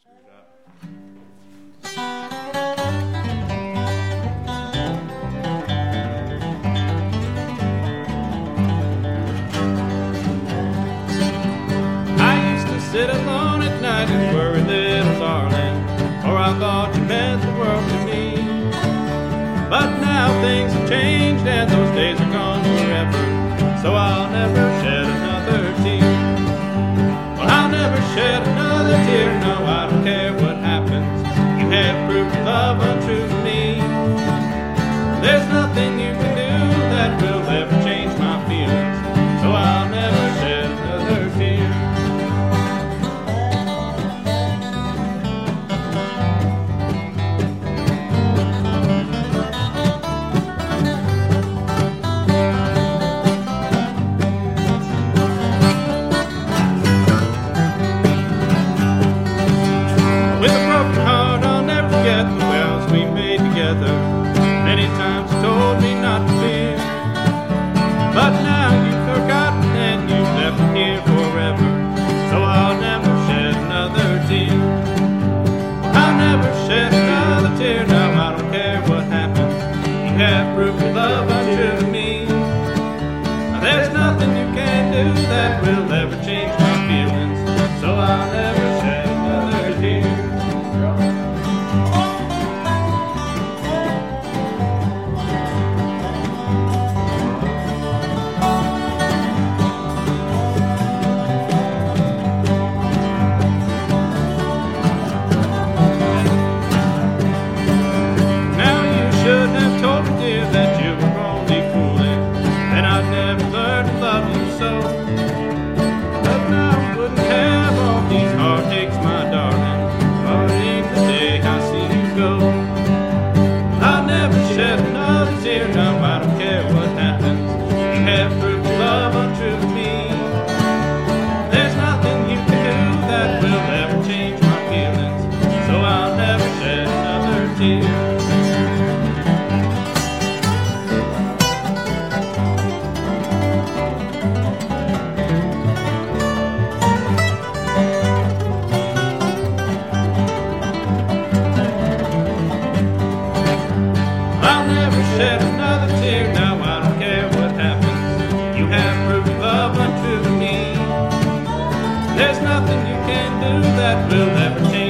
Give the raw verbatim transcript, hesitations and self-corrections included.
screwed up. I used to sit alone at night and worry, little darling, for I thought you meant the world to me. But now things have changed and those days are gone forever, so I'll never shed another tear. Well, I'll never shed another tear, no, I don't care what happens. You have proved your love untrue to me. There's nothing you can do that will ever change my feelings, so I'll never shed another tear. With a broken heart, I'll never forget the vows we made together. Many times you told me not to fear, but now you've forgotten and you've left me here forever, so I'll never shed another tear. I'll never shed another tear, now I don't care what happens. You have proved your love untrue to me. Now there's nothing you can do that will ever change my feelings, so I'll never shed another tear. Shed another tear, now I don't care what happens. You have proved your love untrue to me. There's nothing you can do that will ever change.